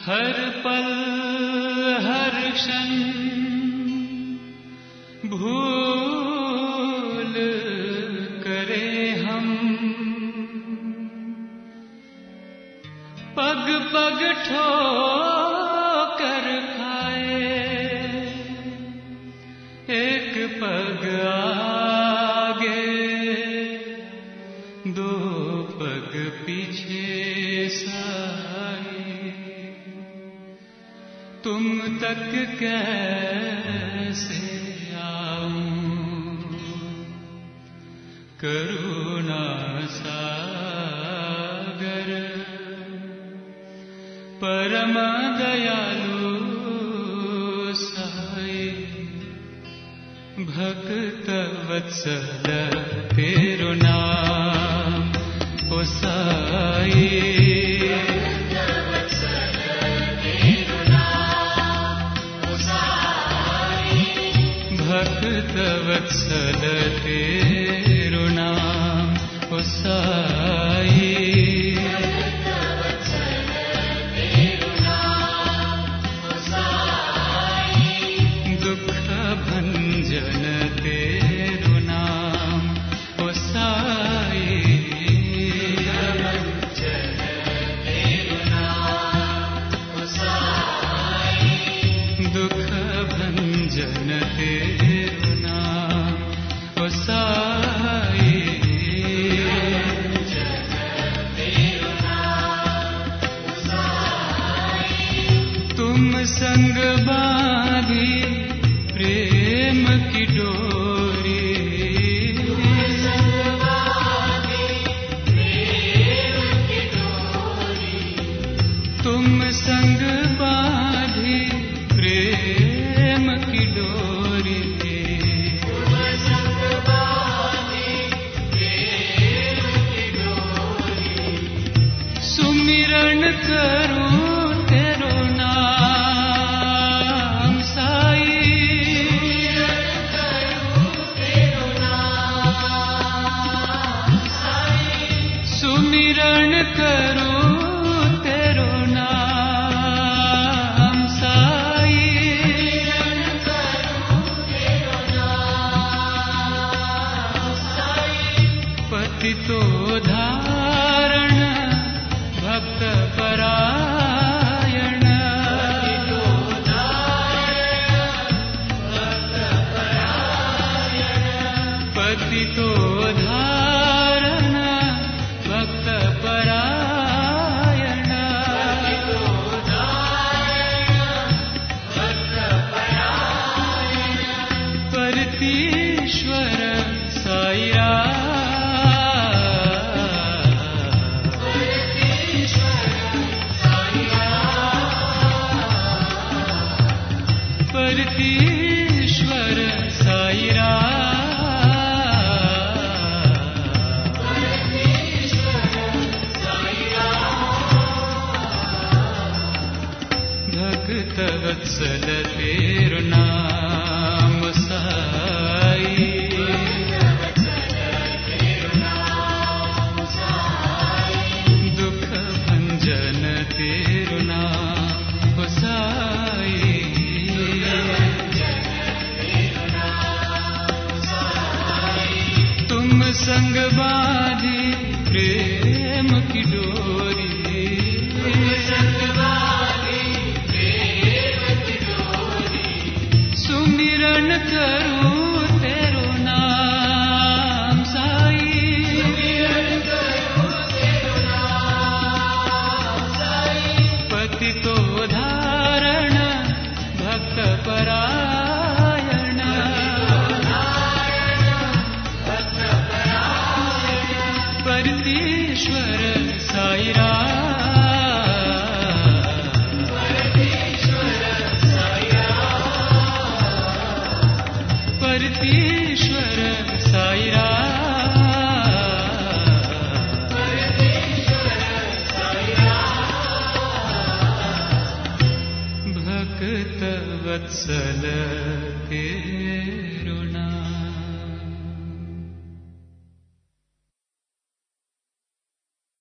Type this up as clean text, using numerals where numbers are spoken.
हर पल हर क्षण भूल करे हम, पग पग ठोकर खाए, एक पग आगे दो पग पीछे साए, तुम तक कैसे आऊं करुणा सागर, परम दयालु साई, भक्त वत्सल तेरो नाम ओ साई, भक्त वत्सल तेरो नाम ओ साई, दुख भंजन तेरो नाम ओ साई, दुख भंजन तेरो नाम ओ साई, तुम संग बांधी प्रेम की डोरी, तुम संग बांधी प्रेम की डोरी, सुमिरन करूं तेरो नाम साई, सुमिरन करूं तेरो नाम साई, पतितो धारण भक्त परायण, पतितो धारण भक्त परायण, परतीश्वर साईरा, परतीश्वर साईरा, भक्त वत्सल तेरो नाम साई, दुख भंजन तेरो नाम साई, तुम संग बांधी प्रेम की डोरी, सुमिरन करूं तेरो नाम साई, पतितो धारण भक्त परायण, परतीश्वर साईरा, परतीश्वर साईरा, भक्त वत्सल तेरो